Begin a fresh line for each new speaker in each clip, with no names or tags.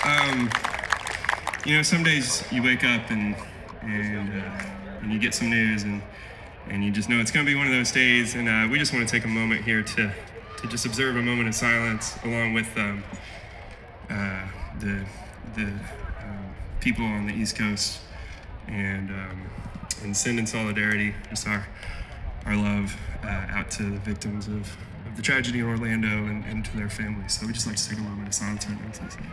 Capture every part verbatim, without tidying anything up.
Um, you know, some days you wake up and and uh, and you get some news and and you just know it's going to be one of those days. And uh, we just want to take a moment here to to just observe a moment of silence along with um, uh, the the um, people on the East Coast and um, and send in solidarity just our our love uh, out to the victims of, of the tragedy in Orlando and, and to their families. So we just like to take a moment of silence right now. Please.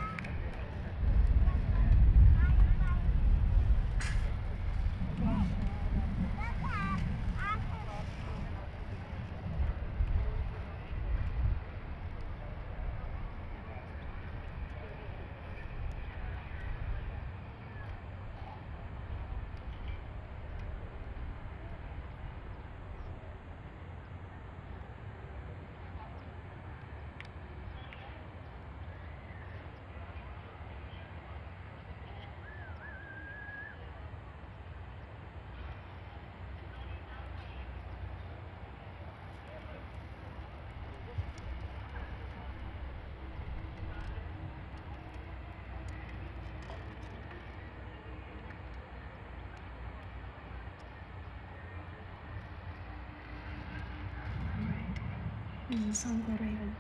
This is a song called Raven.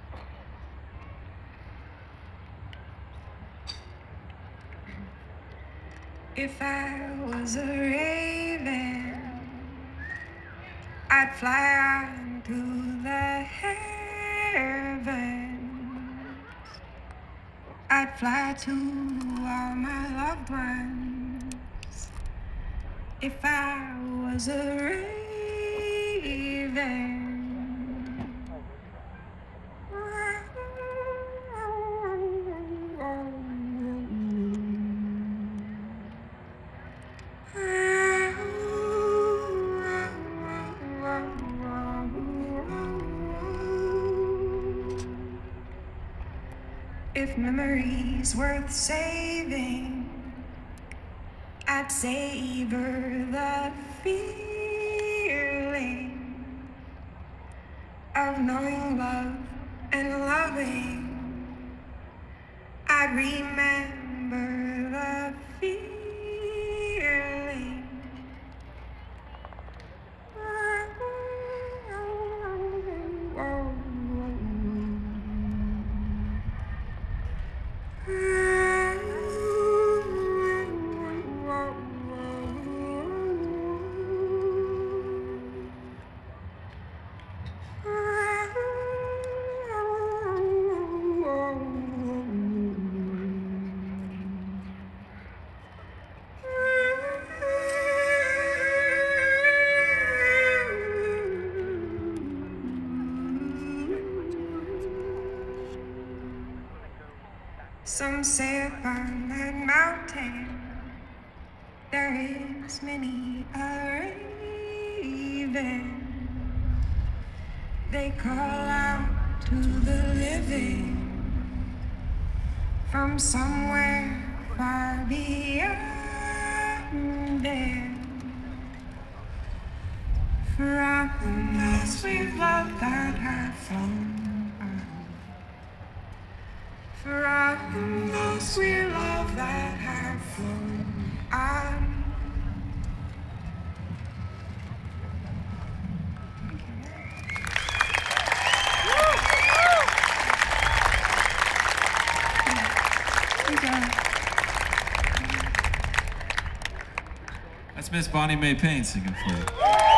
If I was a raven, I'd fly on to the heavens. I'd fly to all my loved ones. If I was a raven. If memory's worth saving, I'd savor the feeling of knowing love and loving. I'd remember the feeling. Some say upon that mountain there is many a raven. They call out to the living from somewhere far beyond them. From those we've loved that have flown. From those we love that have flown on.
That's Miss Bonnie Mae Payne singing for you.